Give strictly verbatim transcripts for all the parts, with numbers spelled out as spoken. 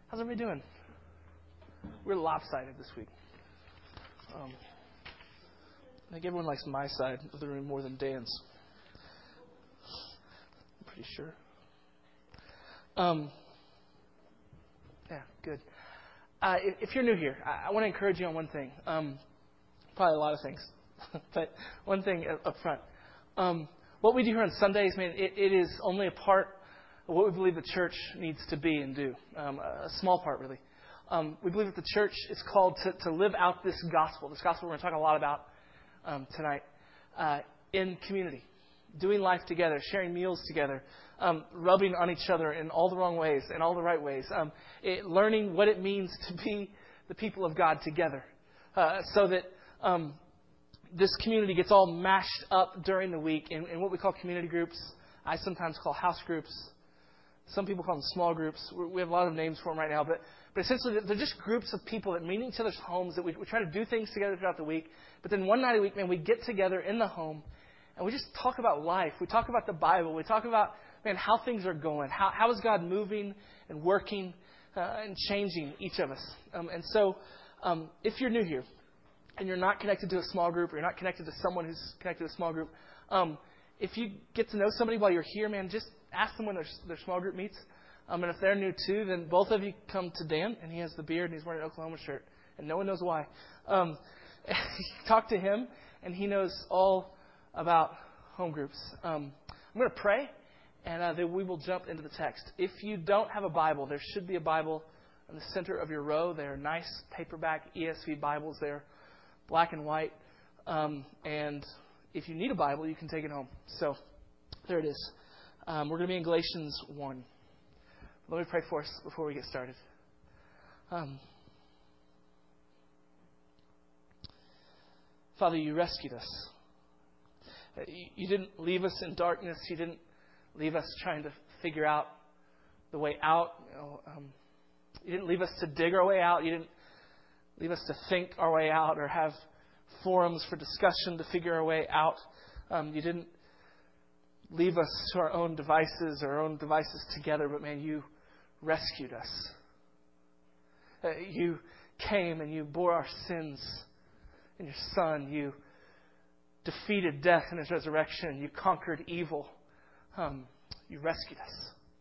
How's everybody doing? We're lopsided this week. Um, I think everyone likes my side of the room more than Dan's. I'm pretty sure. Um, yeah, good. Uh, if, if you're new here, I, I want to encourage you on one thing. Um, probably a lot of things, but one thing up front. Um, what we do here on Sundays, man, it, it is only a part of what we believe the church needs to be and do. Um, a small part, really. Um, we believe that the church is called to, to live out this gospel. This gospel we're going to talk a lot about um, tonight. Uh, in community. Doing life together. Sharing meals together. Um, rubbing on each other in all the wrong ways and all the right ways. Um, it, learning what it means to be the people of God together. Uh, so that um, this community gets all mashed up during the week in, in what we call community groups. I sometimes call house groups. Some people call them small groups. We have a lot of names for them right now. But, but essentially, they're just groups of people that meet in each other's homes, that we, we try to do things together throughout the week. But then one night a week, man, we get together in the home, and we just talk about life. We talk about the Bible. We talk about, man, how things are going. How, how is God moving and working uh, and changing each of us? Um, and so um, if you're new here, and you're not connected to a small group, or you're not connected to someone who's connected to a small group, um, if you get to know somebody while you're here, man, just ask them when their, their small group meets. Um, and if they're new too, then both of you come to Dan, and he has the beard, and he's wearing an Oklahoma shirt, and no one knows why. Um, talk to him, and he knows all about home groups. Um, I'm going to pray, and uh, then we will jump into the text. If you don't have a Bible, there should be a Bible in the center of your row. They are nice paperback E S V Bibles. They're black and white. Um, and if you need a Bible, you can take it home. So there it is. Um, we're going to be in Galatians one. Let me pray for us before we get started. Um, Father, you rescued us. You didn't leave us in darkness. You didn't leave us trying to figure out the way out. You know, um, you didn't leave us to dig our way out. You didn't leave us to think our way out or have forums for discussion to figure our way out. Um, you didn't leave us to our own devices, our own devices together, but man, you rescued us. Uh, you came and you bore our sins in your Son. You defeated death in His resurrection. You conquered evil. Um, you rescued us.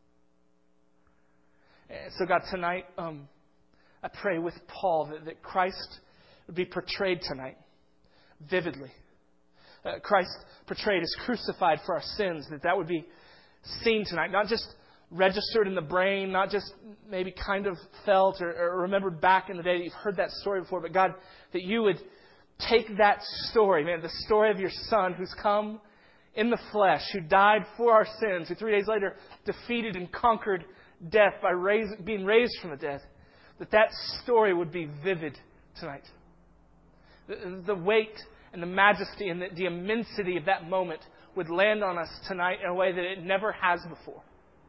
And so God, tonight, um, I pray with Paul that, that Christ would be portrayed tonight vividly. Uh, Christ portrayed as crucified for our sins, that that would be seen tonight, not just registered in the brain, not just maybe kind of felt or, or remembered back in the day that you've heard that story before, but God, that you would take that story, man, the story of your Son who's come in the flesh, who died for our sins, who three days later defeated and conquered death by raise, being raised from the dead, that that story would be vivid tonight. The, the weight and the majesty and the, the immensity of that moment would land on us tonight in a way that it never has before.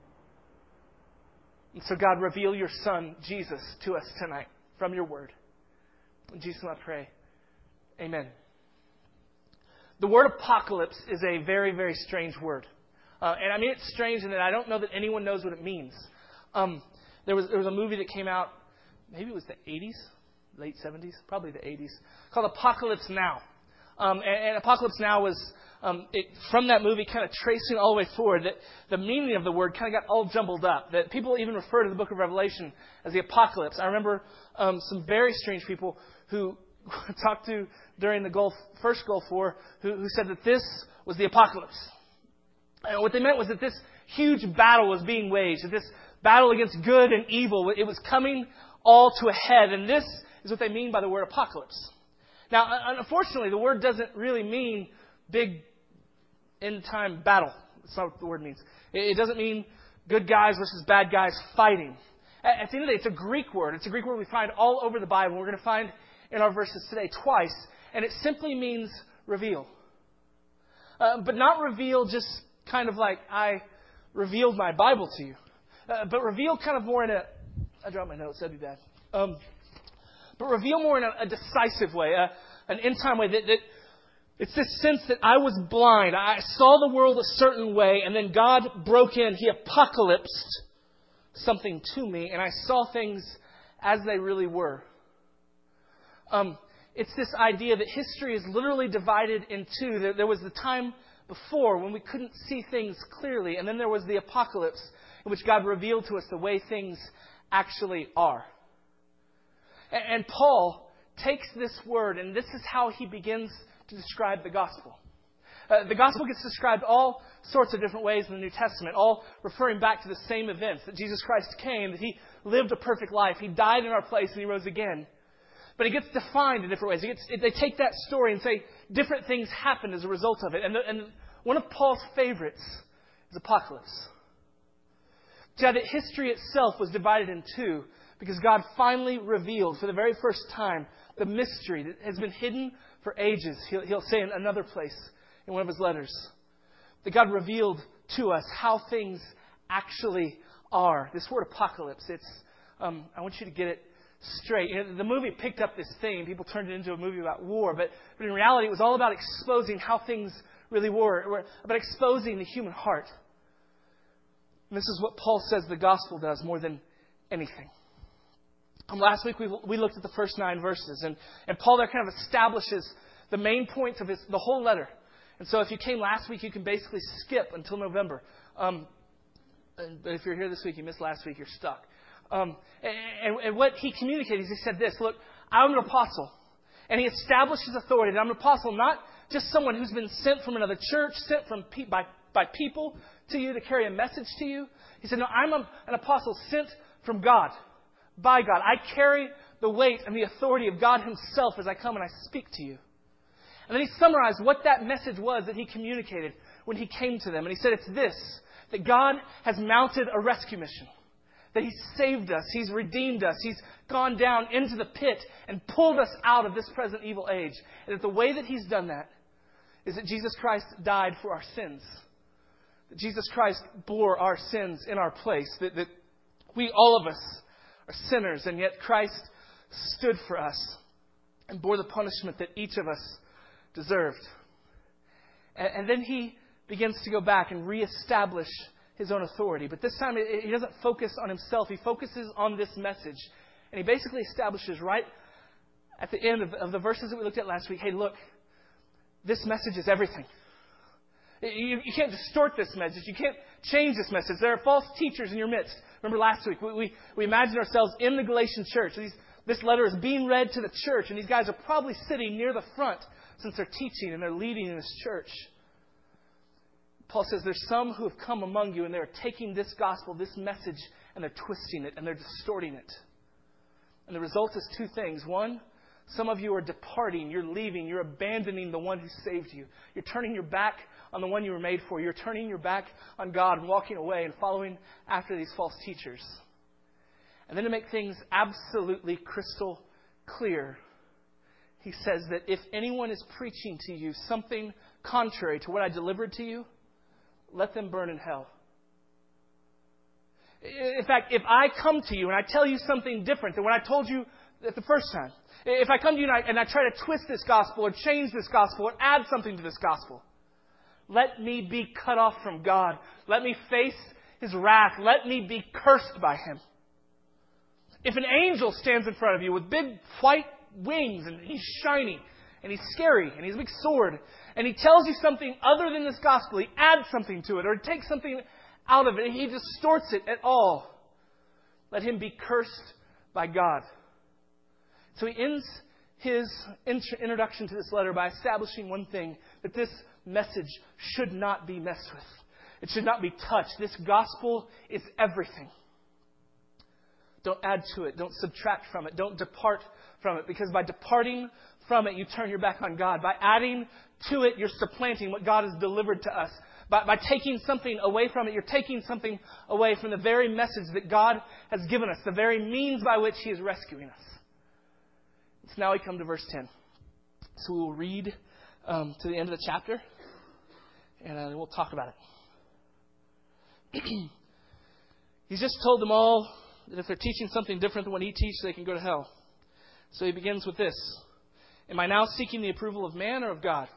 And so God, reveal your Son, Jesus, to us tonight from your word. In Jesus' name I pray. Amen. The word apocalypse is a very, very strange word. Uh, and I mean it's strange in that I don't know that anyone knows what it means. Um, there was there was a movie that came out, maybe it was the eighties, late seventies, probably the eighties, called Apocalypse Now. Um, and, and Apocalypse Now was, um, it, from that movie, kind of tracing all the way forward, that the meaning of the word kind of got all jumbled up. That people even refer to the book of Revelation as the apocalypse. I remember um, some very strange people who talked to during the Gulf, first Gulf War, who, who said that this was the apocalypse. And what they meant was that this huge battle was being waged, that this battle against good and evil, it was coming all to a head. And this is what they mean by the word apocalypse. Now, unfortunately, the word doesn't really mean big end-time battle. That's not what the word means. It doesn't mean good guys versus bad guys fighting. At the end of the day, it's a Greek word. It's a Greek word we find all over the Bible. We're going to find in our verses today twice. And it simply means reveal. Uh, but not reveal just kind of like I revealed my Bible to you. Uh, but reveal kind of more in a... I dropped my notes. That'd be bad. Um, but reveal more in a, a decisive way. Uh, an end-time way. That, that it's this sense that I was blind. I saw the world a certain way. And then God broke in. He apocalypsed something to me, and I saw things as they really were. Um, it's this idea that history is literally divided in two. There, there was the time before when we couldn't see things clearly, and then there was the apocalypse in which God revealed to us the way things actually are. And, and Paul takes this word, and this is how he begins to describe the gospel. Uh, the gospel gets described all sorts of different ways in the New Testament, all referring back to the same events, that Jesus Christ came, that He lived a perfect life, He died in our place, and He rose again. But it gets defined in different ways. It gets, it, they take that story and say different things happened as a result of it. And, the, and one of Paul's favorites is apocalypse. So that history itself was divided in two because God finally revealed for the very first time the mystery that has been hidden for ages. He'll, he'll say in another place in one of his letters that God revealed to us how things actually are. This word apocalypse, it's um, I want you to get it straight. You know, the movie picked up this theme. People turned it into a movie about war, but, but in reality it was all about exposing how things really were, about exposing the human heart. And this is what Paul says the gospel does more than anything. Um, last week we, we looked at the first nine verses, and, and Paul there kind of establishes the main points of his, the whole letter. And so if you came last week, you can basically skip until November. Um, but if you're here this week, you missed last week, you're stuck. Um, and, and what he communicated is he said this, look, I'm an apostle. And he established his authority. And I'm an apostle, not just someone who's been sent from another church, sent from pe- by, by people to you to carry a message to you. He said, no, I'm a, an apostle sent from God, by God. I carry the weight and the authority of God Himself as I come and I speak to you. And then he summarized what that message was that he communicated when he came to them. And he said, it's this, that God has mounted a rescue mission. That He's saved us. He's redeemed us. He's gone down into the pit and pulled us out of this present evil age. And that the way that He's done that is that Jesus Christ died for our sins. That Jesus Christ bore our sins in our place. That, that we, all of us, are sinners. And yet Christ stood for us and bore the punishment that each of us deserved. And, and then He begins to go back and reestablish His own authority. But this time, He doesn't focus on Himself. He focuses on this message. And He basically establishes right at the end of, of the verses that we looked at last week, hey, look, this message is everything. You, you can't distort this message. You can't change this message. There are false teachers in your midst. Remember last week, we, we, we imagined ourselves in the Galatian church. These, this letter is being read to the church, and these guys are probably sitting near the front since they're teaching and they're leading in this church. Paul says there's some who have come among you and they're taking this gospel, this message, and they're twisting it and they're distorting it. And the result is two things. One, some of you are departing, you're leaving, you're abandoning the one who saved you. You're turning your back on the one you were made for. You're turning your back on God and walking away and following after these false teachers. And then to make things absolutely crystal clear, he says that if anyone is preaching to you something contrary to what I delivered to you, let them burn in hell. In fact, if I come to you and I tell you something different than what I told you at the first time, if I come to you and I, and I try to twist this gospel or change this gospel or add something to this gospel, let me be cut off from God. Let me face His wrath. Let me be cursed by Him. If an angel stands in front of you with big white wings and he's shiny and he's scary and he's a big sword and he tells you something other than this gospel, he adds something to it or takes something out of it and he distorts it at all, let him be cursed by God. So he ends his introduction to this letter by establishing one thing, that this message should not be messed with. It should not be touched. This gospel is everything. Don't add to it. Don't subtract from it. Don't depart from it. Because by departing from it, you turn your back on God. By adding to it, you're supplanting what God has delivered to us. By, by taking something away from it, you're taking something away from the very message that God has given us, the very means by which He is rescuing us. So now we come to verse ten. So we will read um, to the end of the chapter, and uh, we'll talk about it. He's just told them all that if they're teaching something different than what He teaches, they can go to hell. So he begins with this. Am I now seeking the approval of man or of God?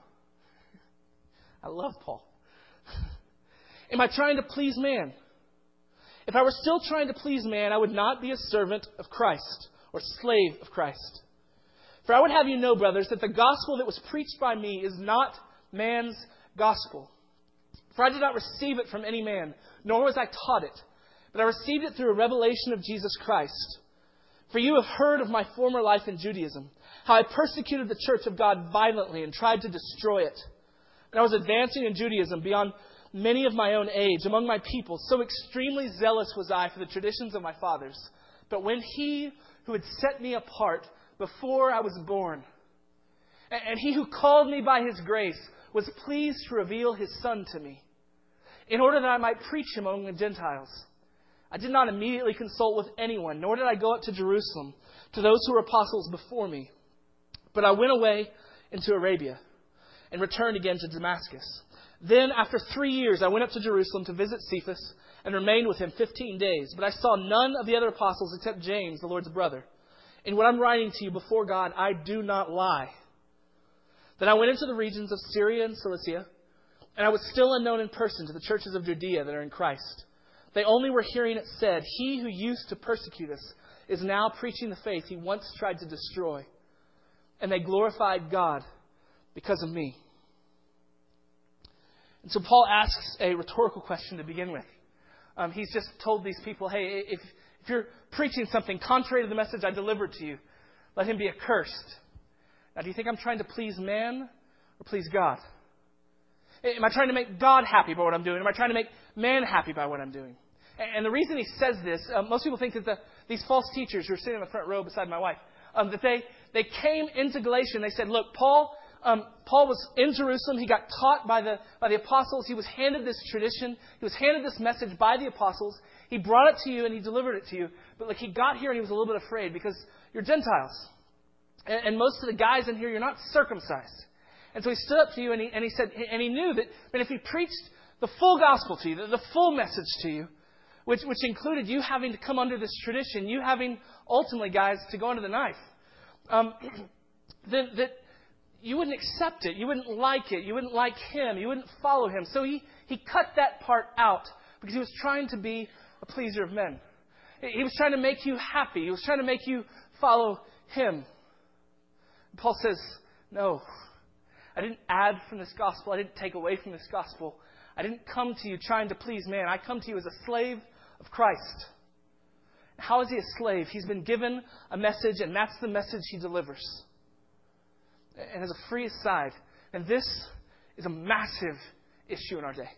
I love Paul. Am I trying to please man? If I were still trying to please man, I would not be a servant of Christ or slave of Christ. For I would have you know, brothers, that the gospel that was preached by me is not man's gospel. For I did not receive it from any man, nor was I taught it, but I received it through a revelation of Jesus Christ. For you have heard of my former life in Judaism, how I persecuted the church of God violently and tried to destroy it. And I was advancing in Judaism beyond many of my own age among my people. So extremely zealous was I for the traditions of my fathers. But when he who had set me apart before I was born, and he who called me by his grace, was pleased to reveal his Son to me, in order that I might preach him among the Gentiles, I did not immediately consult with anyone, nor did I go up to Jerusalem to those who were apostles before me. But I went away into Arabia and returned again to Damascus. Then, after three years, I went up to Jerusalem to visit Cephas and remained with him fifteen days. But I saw none of the other apostles except James, the Lord's brother. In what I'm writing to you before God, I do not lie. Then I went into the regions of Syria and Cilicia, and I was still unknown in person to the churches of Judea that are in Christ. They only were hearing it said, he who used to persecute us is now preaching the faith he once tried to destroy. And they glorified God because of me. And so Paul asks a rhetorical question to begin with. Um, he's just told these people, hey, if, if you're preaching something contrary to the message I delivered to you, let him be accursed. Now, do you think I'm trying to please man or please God? Am I trying to make God happy by what I'm doing? Am I trying to make man happy by what I'm doing? And the reason he says this, uh, most people think that the, these false teachers who are sitting in the front row beside my wife, um, that they, they came into Galatia and they said, look, Paul um, Paul was in Jerusalem. He got taught by the, by the apostles. He was handed this tradition. He was handed this message by the apostles. He brought it to you and he delivered it to you. But like he got here and he was a little bit afraid because you're Gentiles. And, and most of the guys in here, you're not circumcised. And so he stood up to you and he, and he said, and he knew that, that if he preached the full gospel to you, the, the full message to you, which, which included you having to come under this tradition, you having ultimately, guys, to go under the knife, um, that, that you wouldn't accept it. You wouldn't like it. You wouldn't like him. You wouldn't follow him. So he, he cut that part out because he was trying to be a pleaser of men. He was trying to make you happy. He was trying to make you follow him. Paul says, no, I didn't add from this gospel. I didn't take away from this gospel. I didn't come to you trying to please man. I come to you as a slave of Christ. How is he a slave? He's been given a message, and that's the message he delivers. And as a free aside, and this is a massive issue in our day.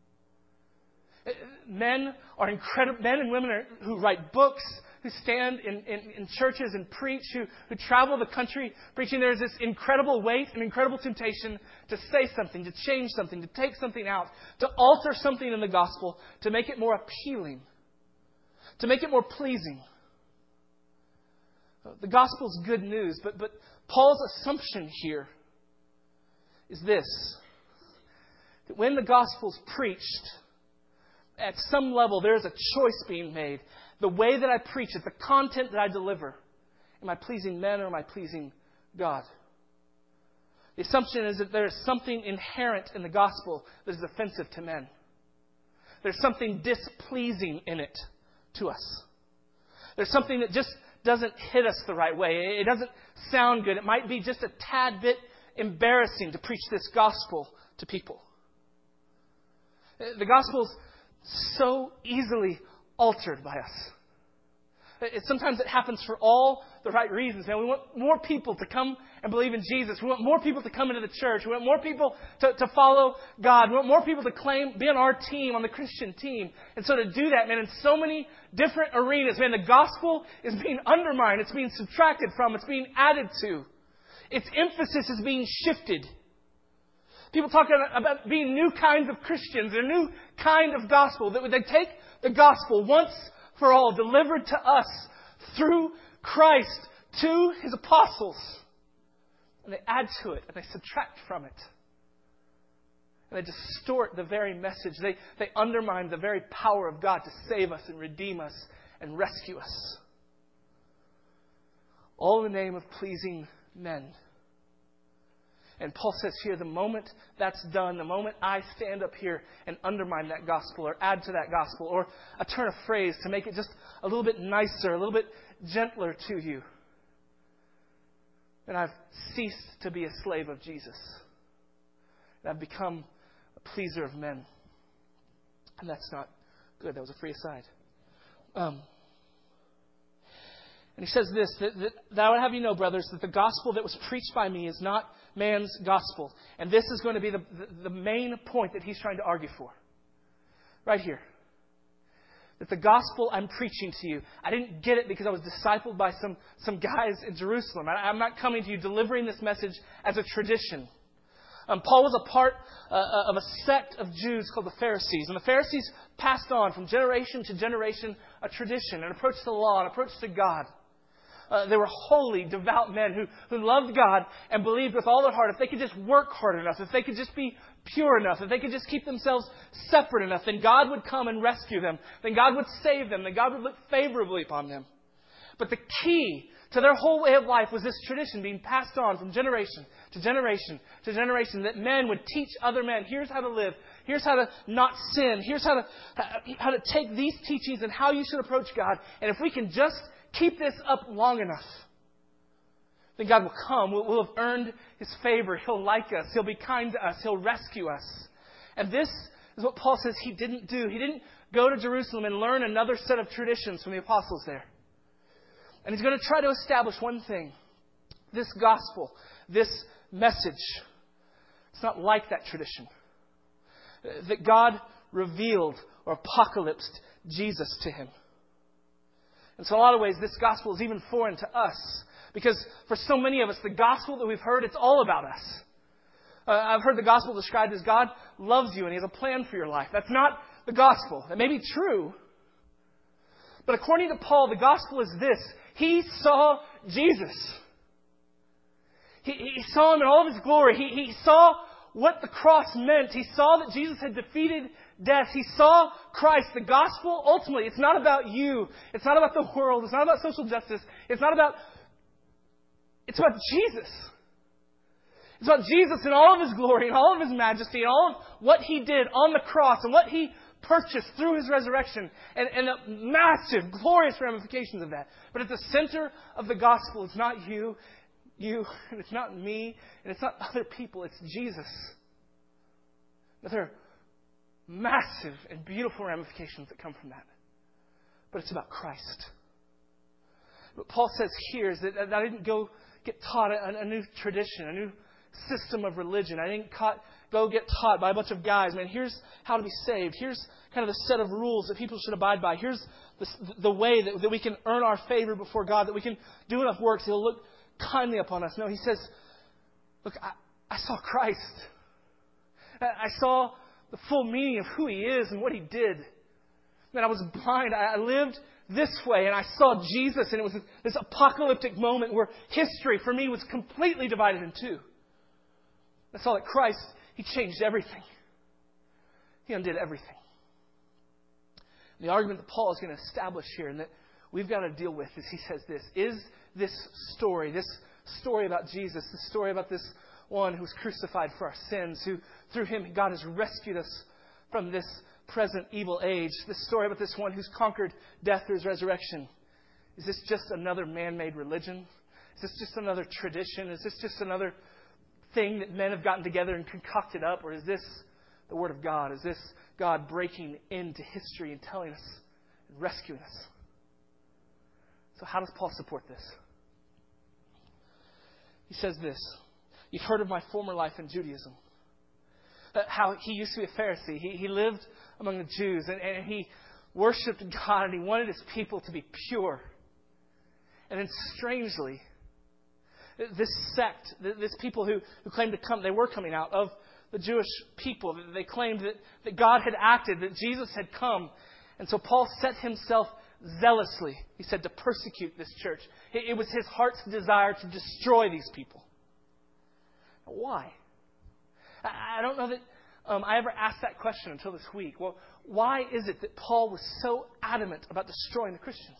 Men are incredible. Men and women are, who write books, who stand in, in, in churches and preach, who, who travel the country preaching. There's this incredible weight and incredible temptation to say something, to change something, to take something out, to alter something in the gospel, to make it more appealing, to make it more pleasing. The gospel is good news, but, but Paul's assumption here is this: that when the gospel is preached, at some level there is a choice being made. The way that I preach it, the content that I deliver, am I pleasing men or am I pleasing God? The assumption is that there is something inherent in the gospel that is offensive to men. There's something displeasing in it to us. There's something that just doesn't hit us the right way. It doesn't sound good. It might be just a tad bit embarrassing to preach this gospel to people. The gospel's so easily altered by us. It, sometimes it happens for all the right reasons. Man, we want more people to come and believe in Jesus. We want more people to come into the church. We want more people to, to follow God. We want more people to claim, be on our team, on the Christian team. And so to do that, man, in so many different arenas, man, the gospel is being undermined. It's being subtracted from. It's being added to. Its emphasis is being shifted. People talk about being new kinds of Christians, a new kind of gospel. That they take the gospel once for all, delivered to us through Christ to His apostles. And they add to it and they subtract from it. And they distort the very message. They, they undermine the very power of God to save us and redeem us and rescue us. All in the name of pleasing men. And Paul says here, the moment that's done, the moment I stand up here and undermine that gospel or add to that gospel or I turn a phrase to make it just a little bit nicer, a little bit gentler to you, then I've ceased to be a slave of Jesus. And I've become a pleaser of men. And that's not good. That was a free aside. Um, and he says this, that, that, that I would have you know, brothers, that the gospel that was preached by me is not man's gospel. And this is going to be the, the, the main point that he's trying to argue for. Right here. That the gospel I'm preaching to you, I didn't get it because I was discipled by some, some guys in Jerusalem. I, I'm not coming to you delivering this message as a tradition. Um, Paul was a part uh, of a sect of Jews called the Pharisees. And the Pharisees passed on from generation to generation a tradition, an approach to the law, an approach to God. Uh, they were holy, devout men who, who loved God and believed with all their heart if they could just work hard enough, if they could just be pure enough, if they could just keep themselves separate enough, then God would come and rescue them. Then God would save them. Then God would look favorably upon them. But the key to their whole way of life was this tradition being passed on from generation to generation to generation, that men would teach other men, here's how to live, here's how to not sin, here's how to, how to take these teachings and how you should approach God. And if we can just keep this up long enough, then God will come. We'll, we'll have earned His favor. He'll like us. He'll be kind to us. He'll rescue us. And this is what Paul says he didn't do. He didn't go to Jerusalem and learn another set of traditions from the apostles there. And he's going to try to establish one thing. This gospel, this message, it's not like that tradition. That God revealed or apocalypsed Jesus to him. And so in a lot of ways, this gospel is even foreign to us. Because for so many of us, the gospel that we've heard, it's all about us. Uh, I've heard the gospel described as God loves you and He has a plan for your life. That's not the gospel. That may be true. But according to Paul, the gospel is this. He saw Jesus. He, he saw Him in all of His glory. He, he saw what the cross meant. He saw that Jesus had defeated death. He saw Christ. The gospel, ultimately, it's not about you. It's not about the world. It's not about social justice. It's not about... It's about Jesus. It's about Jesus in all of His glory and all of His majesty and all of what He did on the cross and what He purchased through His resurrection and, and the massive, glorious ramifications of that. But at the center of the gospel, it's not you, you, and it's not me, and it's not other people. It's Jesus. But there are massive and beautiful ramifications that come from that. But it's about Christ. What Paul says here is that, that I didn't go get taught a, a new tradition, a new system of religion. I didn't caught, go get taught by a bunch of guys. Man, here's how to be saved. Here's kind of the set of rules that people should abide by. Here's the, the way that, that we can earn our favor before God, that we can do enough work so He'll look kindly upon us. No, he says, look, I, I saw Christ. I saw the full meaning of who He is and what He did. Man, I was blind. I, I lived this way, and I saw Jesus, and it was this apocalyptic moment where history for me was completely divided in two. I saw that Christ, He changed everything. He undid everything. And the argument that Paul is going to establish here and that we've got to deal with is he says this, is this story, this story about Jesus, this story about this one who was crucified for our sins, who through Him God has rescued us from this present evil age, this story about this one who's conquered death through His resurrection, is this just another man-made religion? Is this just another tradition? Is this just another thing that men have gotten together and concocted up? Or is this the Word of God? Is this God breaking into history and telling us and rescuing us? So how does Paul support this? He says this, you've heard of my former life in Judaism. Uh, how he used to be a Pharisee. He, he lived among the Jews and, and he worshipped God and he wanted His people to be pure. And then strangely, this sect, this people who, who claimed to come, they were coming out of the Jewish people. They claimed that, that God had acted, that Jesus had come. And so Paul set himself zealously, he said, to persecute this church. It, it was his heart's desire to destroy these people. Now, why? I don't know that um, I ever asked that question until this week. Well, why is it that Paul was so adamant about destroying the Christians?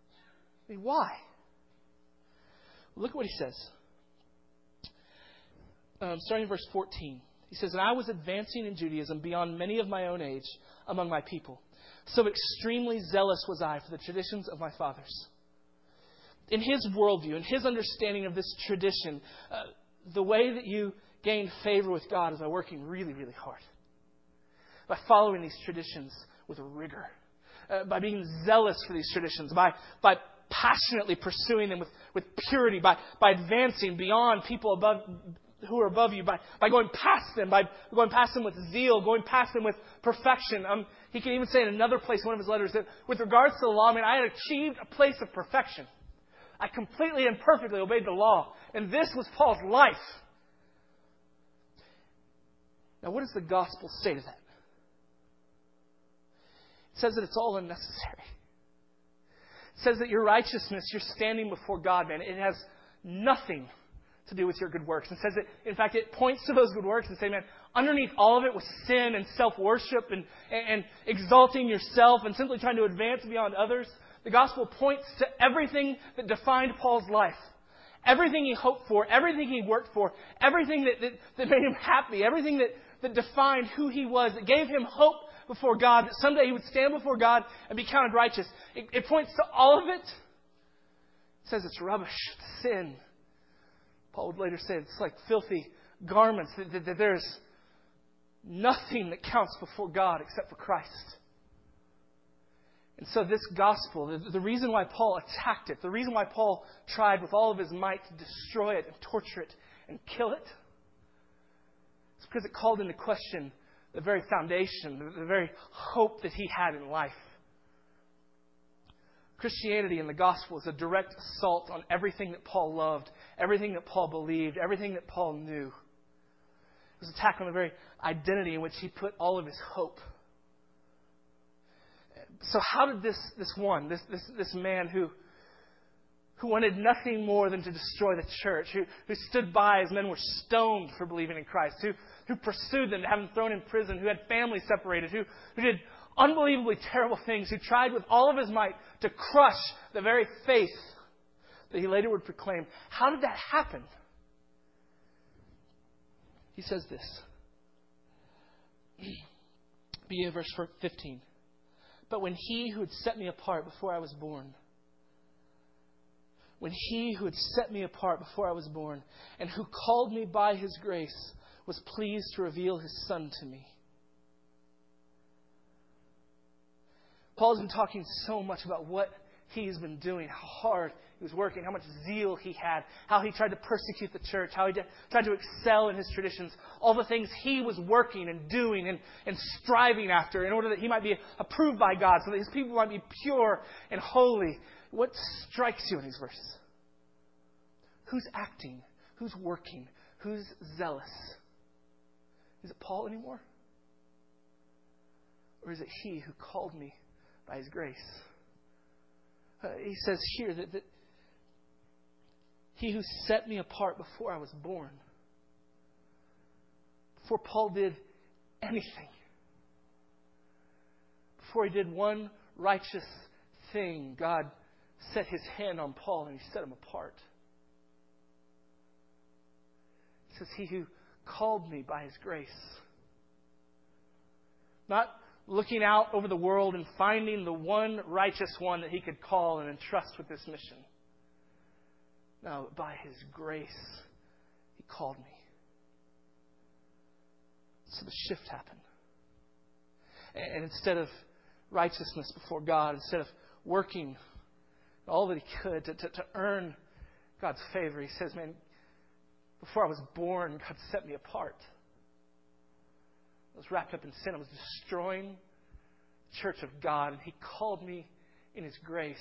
I mean, why? Look at what he says. um, starting in verse fourteen. He says, "And I was advancing in Judaism beyond many of my own age among my people. So extremely zealous was I for the traditions of my fathers." In his worldview, in his understanding of this tradition, uh, the way that you gain favor with God is by working really, really hard. By following these traditions with rigor. Uh, by being zealous for these traditions. By, by passionately pursuing them with, with purity. By, by advancing beyond people above who are above you. By, by going past them. By going past them with zeal. Going past them with perfection. Um, he can even say in another place, in one of his letters, that with regards to the law, I mean, I had achieved a place of perfection. I completely and perfectly obeyed the law. And this was Paul's life. Now, what does the gospel say to that? It says that it's all unnecessary. It says that your righteousness, your standing before God, man, it has nothing to do with your good works. It says that, in fact, it points to those good works and say, man, underneath all of it was sin and self-worship and, and, and exalting yourself and simply trying to advance beyond others. The gospel points to everything that defined Paul's life. Everything he hoped for, everything he worked for, everything that, that, that made him happy, everything that, that defined who he was, that gave him hope before God, that someday he would stand before God and be counted righteous. It, it points to all of it. It says it's rubbish, sin. Paul would later say it's like filthy garments, that, that, that there's nothing that counts before God except for Christ. And so this gospel, the, the reason why Paul attacked it, the reason why Paul tried with all of his might to destroy it and torture it and kill it, is because it called into question the very foundation, the, the very hope that he had in life. Christianity and the gospel is a direct assault on everything that Paul loved, everything that Paul believed, everything that Paul knew. It was an attack on the very identity in which he put all of his hope. So how did this this one, this this this man who who wanted nothing more than to destroy the church, who, who stood by as men were stoned for believing in Christ, who who pursued them to have them thrown in prison, who had families separated, who, who did unbelievably terrible things, who tried with all of his might to crush the very faith that he later would proclaim. How did that happen? He says this. Begin verse fifteen. "But when he who had set me apart before I was born, when he who had set me apart before I was born, and who called me by his grace, was pleased to reveal his Son to me." Paul's been talking so much about what he's been doing, how hard he was working, how much zeal he had, how he tried to persecute the church, how he tried to excel in his traditions, all the things he was working and doing and, and striving after in order that he might be approved by God, so that his people might be pure and holy. What strikes you in these verses? Who's acting? Who's working? Who's zealous? Is it Paul anymore? Or is it he who called me by his grace? Uh, he says here that, that he who set me apart before I was born. Before Paul did anything. Before he did one righteous thing, God set his hand on Paul and he set him apart. He says, he who called me by his grace. Not looking out over the world and finding the one righteous one that he could call and entrust with this mission. No, by his grace, he called me. So the shift happened. And instead of righteousness before God, instead of working all that he could to, to, to earn God's favor, he says, man, before I was born, God set me apart. I was wrapped up in sin. I was destroying the church of God. And he called me in his grace.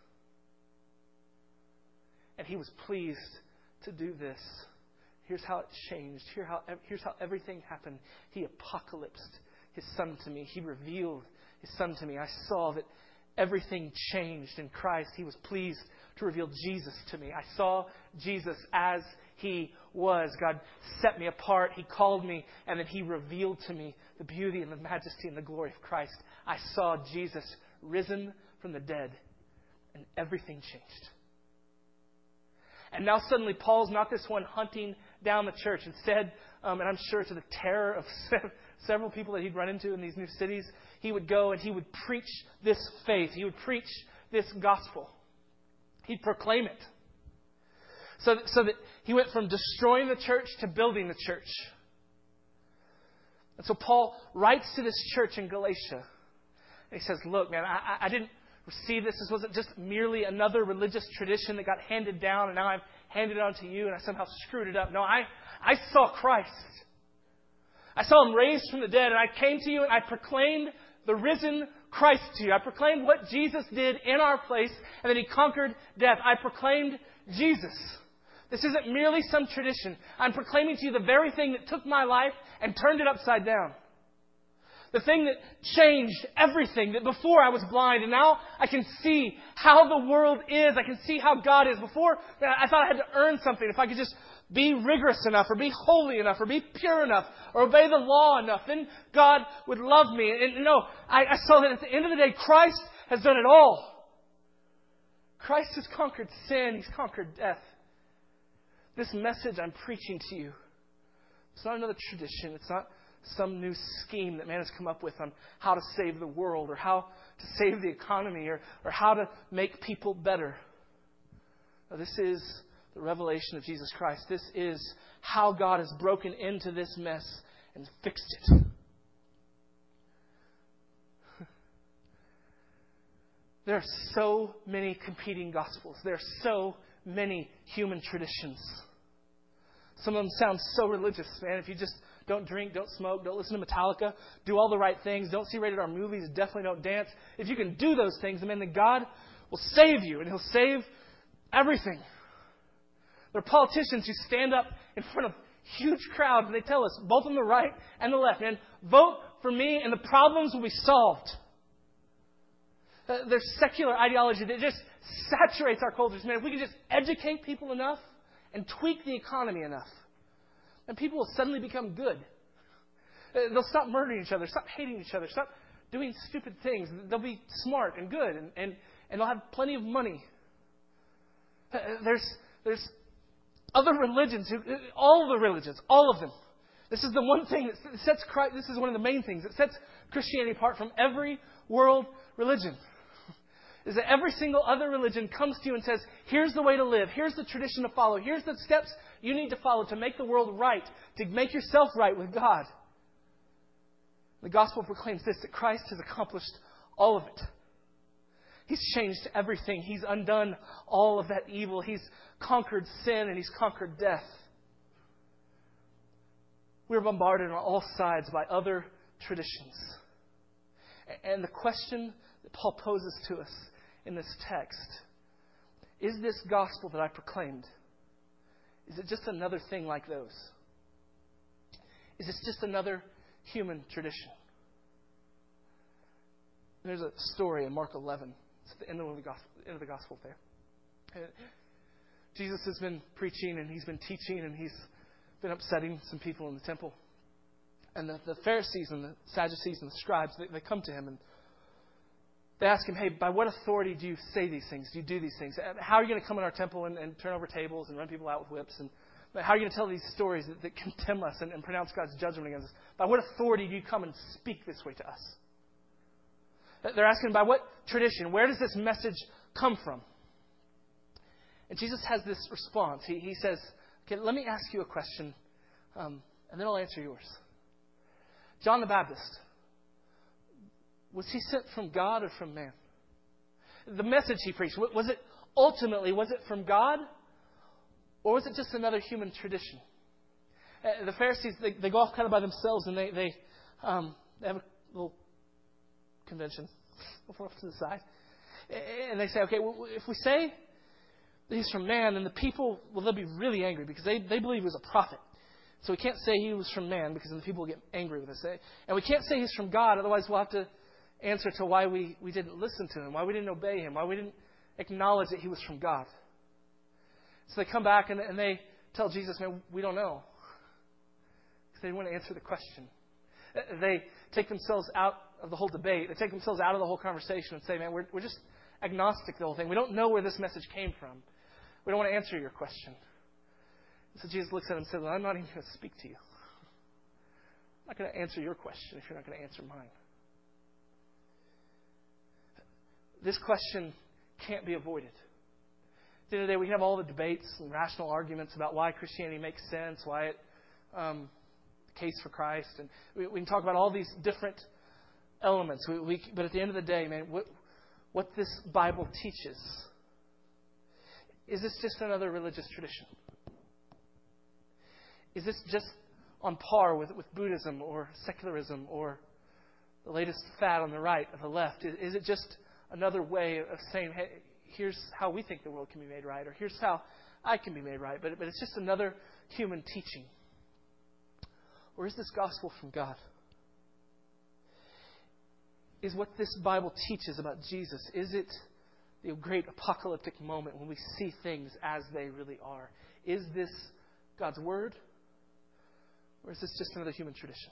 And he was pleased to do this. Here's how it changed. Here how, here's how everything happened. He apocalypsed his Son to me. He revealed his Son to me. I saw that everything changed in Christ. He was pleased to reveal Jesus to me. I saw Jesus as he was. God set me apart. He called me, and then he revealed to me the beauty and the majesty and the glory of Christ. I saw Jesus risen from the dead, and everything changed. And now suddenly Paul's not this one hunting down the church. Instead, um, and I'm sure to the terror of several people that he'd run into in these new cities, he would go and he would preach this faith. He would preach this gospel. He'd proclaim it. So that, so that he went from destroying the church to building the church. And so Paul writes to this church in Galatia. And he says, look, man, I, I didn't receive this. This wasn't just merely another religious tradition that got handed down and now I've handed it on to you and I somehow screwed it up. No, I, I saw Christ. I saw Him raised from the dead and I came to you and I proclaimed the risen Christ to you. I proclaimed what Jesus did in our place and that He conquered death. I proclaimed Jesus. This isn't merely some tradition. I'm proclaiming to you the very thing that took my life and turned it upside down. The thing that changed everything, that before I was blind and now I can see how the world is. I can see how God is. Before, I thought I had to earn something. If I could just be rigorous enough or be holy enough or be pure enough or obey the law enough, then God would love me. And no, I, I saw that at the end of the day, Christ has done it all. Christ has conquered sin. He's conquered death. This message I'm preaching to you, it's not another tradition. It's not some new scheme that man has come up with on how to save the world or how to save the economy or, or how to make people better. No, this is the revelation of Jesus Christ. This is how God has broken into this mess and fixed it. There are so many competing gospels. There are so many human traditions. Some of them sound so religious, man. If you just don't drink, don't smoke, don't listen to Metallica, do all the right things, don't see rated R movies, definitely don't dance. If you can do those things, then God will save you and He'll save everything. There are politicians who stand up in front of huge crowds and they tell us, both on the right and the left, man, vote for me and the problems will be solved. Uh, there's secular ideology that just saturates our cultures. Man, if we can just educate people enough and tweak the economy enough, and people will suddenly become good. They'll stop murdering each other, stop hating each other, stop doing stupid things. They'll be smart and good, and, and, and they'll have plenty of money. There's there's other religions, who, all the religions, all of them. This is the one thing that sets Christ, this is one of the main things that sets Christianity apart from every world religion. Is that every single other religion comes to you and says, here's the way to live, here's the tradition to follow, here's the steps you need to follow to make the world right, to make yourself right with God. The gospel proclaims this, that Christ has accomplished all of it. He's changed everything. He's undone all of that evil. He's conquered sin and He's conquered death. We're bombarded on all sides by other traditions. And the question that Paul poses to us in this text, is this gospel that I proclaimed, is it just another thing like those? Is this just another human tradition? There's a story in Mark eleven. It's at the end of the gospel, end of the gospel there. Jesus has been preaching and He's been teaching and He's been upsetting some people in the temple. And the, the Pharisees and the Sadducees and the scribes, they, they come to Him and they ask Him, hey, by what authority do you say these things? Do you do these things? How are you going to come in our temple and, and turn over tables and run people out with whips? And how are you going to tell these stories that, that condemn us and, and pronounce God's judgment against us? By what authority do you come and speak this way to us? They're asking, by what tradition? Where does this message come from? And Jesus has this response. He, he says, okay, let me ask you a question, um, and then I'll answer yours. John the Baptist, was he sent from God or from man? The message he preached, was it ultimately, was it from God? Or was it just another human tradition? Uh, the Pharisees, they, they go off kind of by themselves and they they, um, they have a little convention off to the side. And they say, okay, well, if we say that He's from man, then the people, well, they'll be really angry because they, they believe He was a prophet. So we can't say He was from man because then the people will get angry with us. And we can't say He's from God, otherwise we'll have to answer to why we, we didn't listen to Him, why we didn't obey Him, why we didn't acknowledge that He was from God. So they come back and, and they tell Jesus, man, we don't know. Because they didn't want to answer the question. They take themselves out of the whole debate. They take themselves out of the whole conversation and say, man, we're, we're just agnostic to the whole thing. We don't know where this message came from. We don't want to answer your question. So Jesus looks at him and says, well, I'm not even going to speak to you. I'm not going to answer your question if you're not going to answer mine. This question can't be avoided. At the end of the day, we can have all the debates and rational arguments about why Christianity makes sense, why it, um, the case for Christ, and we, we can talk about all these different elements. We, we, but at the end of the day, man, what, what this Bible teaches, is this just another religious tradition? Is this just on par with, with Buddhism or secularism or the latest fad on the right or the left? Is, is it just another way of saying, hey, here's how we think the world can be made right, or here's how I can be made right, but, but it's just another human teaching? Or is this gospel from God? Is what this Bible teaches about Jesus, is it the great apocalyptic moment when we see things as they really are? Is this God's Word? Or is this just another human tradition?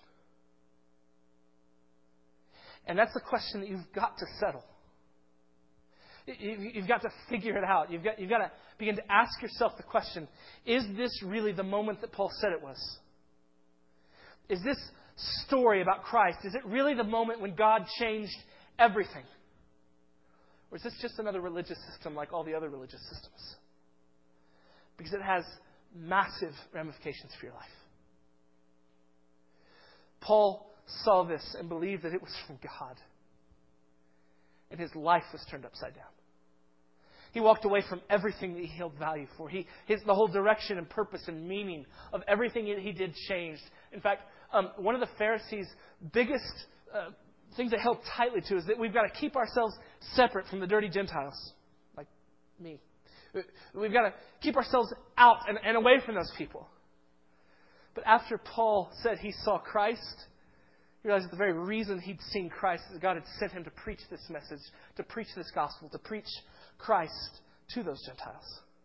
And that's the question that you've got to settle. You've got to figure it out. You've got, you've got to begin to ask yourself the question, is this really the moment that Paul said it was? Is this story about Christ, is it really the moment when God changed everything? Or is this just another religious system like all the other religious systems? Because it has massive ramifications for your life. Paul saw this and believed that it was from God. And his life was turned upside down. He walked away from everything that he held value for. He, his, the whole direction and purpose and meaning of everything that he did changed. In fact, um, one of the Pharisees' biggest uh, things they held tightly to is that we've got to keep ourselves separate from the dirty Gentiles, like me. We've got to keep ourselves out and, and away from those people. But after Paul said he saw Christ, he realized that the very reason he'd seen Christ is God had sent him to preach this message, to preach this gospel, to preach Christ to those Gentiles.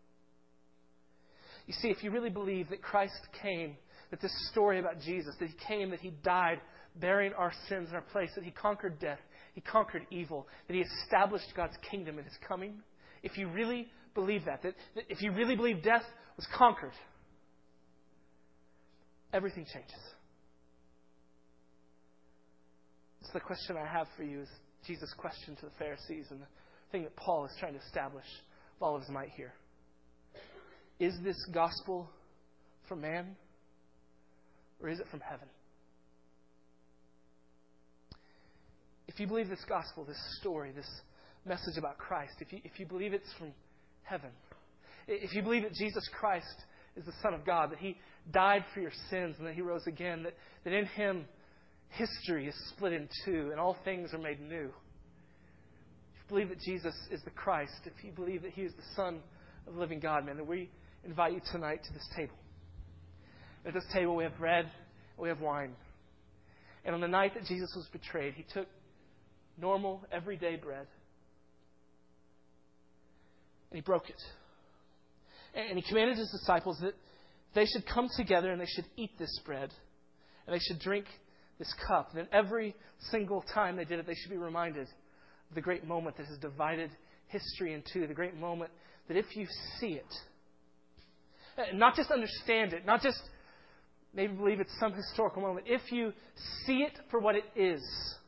You see, if you really believe that Christ came, that this story about Jesus, that He came, that He died, bearing our sins in our place, that He conquered death, He conquered evil, that He established God's kingdom in His coming, if you really believe that, that, that if you really believe death was conquered, everything changes. So the question I have for you is Jesus' question to the Pharisees and the thing that Paul is trying to establish with all of his might here. Is this gospel from man or is it from heaven? If you believe this gospel, this story, this message about Christ, if you, if you believe it's from heaven, if you believe that Jesus Christ is the Son of God, that He died for your sins and that He rose again, that, that in Him history is split in two and all things are made new. If you believe that Jesus is the Christ, if you believe that He is the Son of the living God, man, then we invite you tonight to this table. At this table we have bread and we have wine. And on the night that Jesus was betrayed, He took normal, everyday bread and He broke it. And He commanded His disciples that they should come together and they should eat this bread and they should drink this cup. And every single time they did it, they should be reminded of the great moment that has divided history in two, the great moment that if you see it, not just understand it, not just maybe believe it's some historical moment, if you see it for what it is,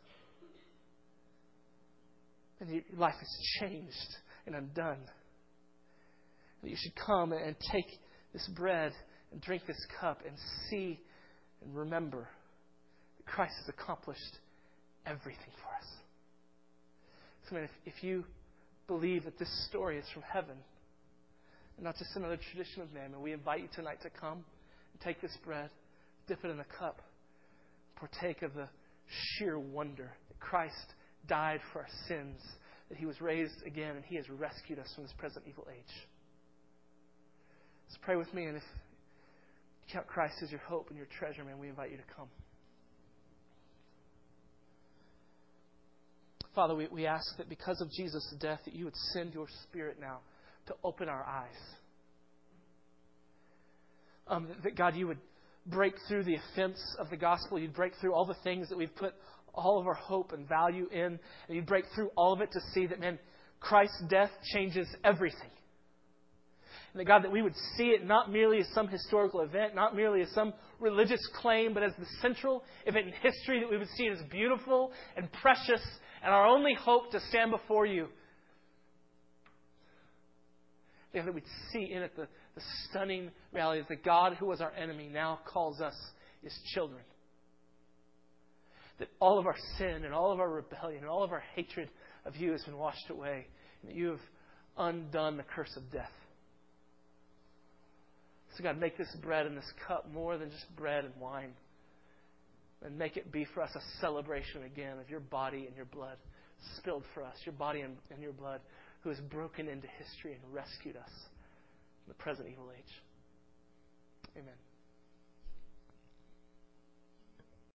then your life is changed and undone. That you should come and take this bread and drink this cup and see and remember that Christ has accomplished everything for us. So, man, if, if you believe that this story is from heaven and not just another tradition of man, and we invite you tonight to come and take this bread, dip it in a cup, partake of the sheer wonder that Christ died for our sins, that He was raised again, and He has rescued us from this present evil age. So pray with me, and if you count Christ as your hope and your treasure, man, we invite you to come. Father, we, we ask that because of Jesus' death, that you would send your Spirit now to open our eyes. Um, that, God, you would break through the offense of the gospel. You'd break through all the things that we've put all of our hope and value in. And you'd break through all of it to see that, man, Christ's death changes everything. And that, God, that we would see it not merely as some historical event, not merely as some religious claim, but as the central event in history, that we would see it as beautiful and precious and our only hope to stand before you. That we'd see in it the, the stunning reality that God who was our enemy now calls us his children. That all of our sin and all of our rebellion and all of our hatred of you has been washed away. And that you have undone the curse of death. So God, make this bread and this cup more than just bread and wine. And make it be for us a celebration again of your body and your blood spilled for us. Your body and, and your blood who has broken into history and rescued us from the present evil age. Amen.